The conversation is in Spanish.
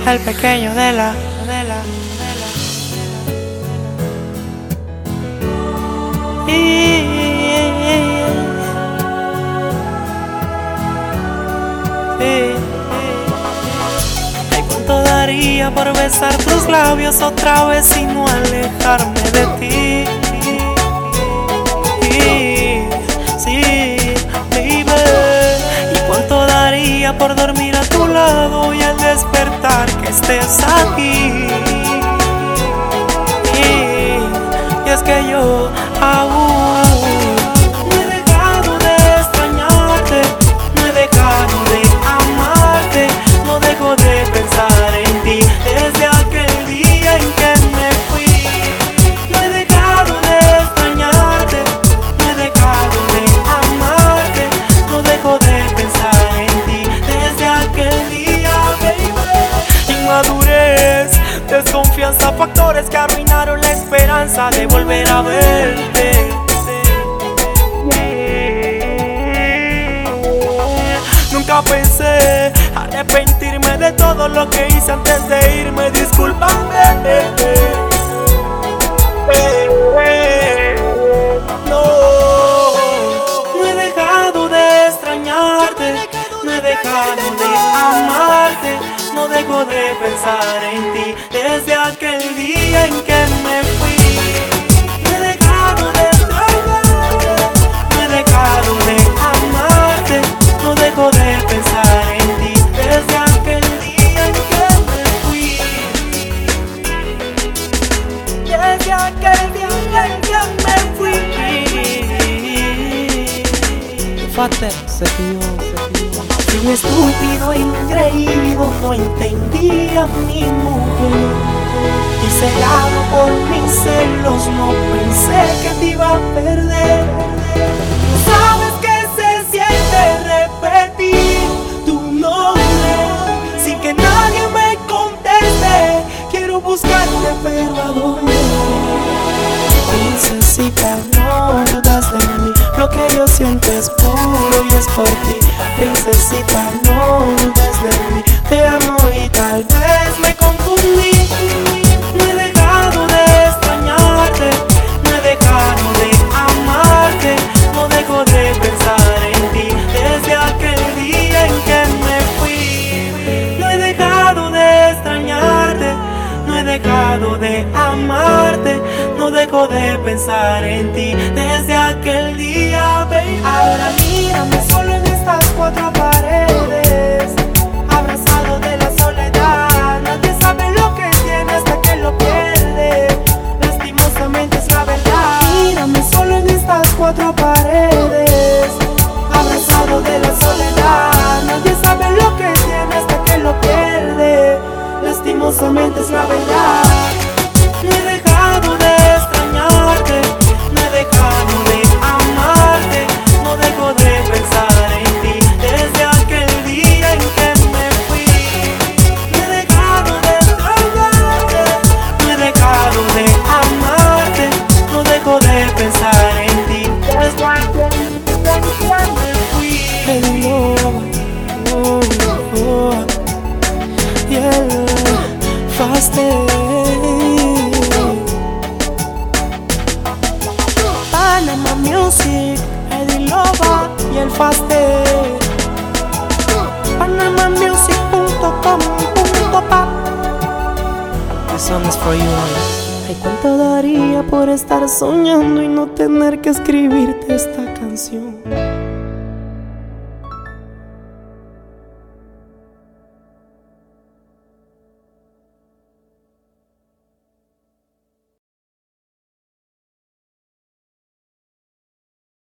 el pequeño de la. Ay, cuánto daría por besar tus labios otra vez y no alejarme de ti. Sí, baby. Y cuánto daría por dormir a tu lado y al despertar que estés aquí. Y es que yo aún no he dejado de extrañarte, no he dejado de amarte, no dejo de pensar en ti desde aquel día en que me fui. No he dejado de extrañarte, no he dejado de amarte, no dejo de pensar en ti desde aquel día, baby. Inmadurez, desconfianza, factores que arruinaron la esperanza de volver a verte. Nunca pensé arrepentirme de todo lo que hice antes de irme. Discúlpame. No he dejado de extrañarte, no he dejado de amarte, no dejo de pensar en ti desde aquel día en que me fui. No he dejado de extrañarte, no he dejado de amarte, no dejo de pensar en ti desde aquel día en que me fui. Desde aquel día en que me fui. Fate, se pilló. Fui un estúpido e ingreído, no entendía mi mujer. Y cegado por mis celos, no pensé que te iba a perder. ¿Sabes qué se siente repetir tu nombre sin que nadie me conteste? Quiero buscarte, pero ¿a dónde? Princesita, no dudas de mí, lo que yo siento es puro y es por ti. Princesita, no dudes de mí, te amo y tal vez me confundí. No he dejado de extrañarte, no he dejado de amarte, no dejo de pensar en ti desde aquel día en que me fui. No he dejado de extrañarte, no he dejado de amarte, no dejo de pensar en ti desde aquel día, baby. Ahora mírame solo en estas cuatro paredes, abrazado de la soledad. Nadie sabe lo que tiene hasta que lo pierde, lastimosamente es la verdad. Mírame solo en estas cuatro paredes, abrazado de la soledad. Nadie sabe lo que tiene hasta que lo pierde, lastimosamente es la verdad. No he dejado de extrañarte, no he dejado de amarte, no dejo de pensar en ti desde aquel día en que me fui. No he dejado de extrañarte, no he dejado de amarte, no dejo de pensar en ti desde aquel día en que me fui. Panama Music, Eddie Loba y el Faste. PanamaMusic.com.pa. This song is for you, Ay, cuánto daría por estar soñando y no tener que escribirte esta canción.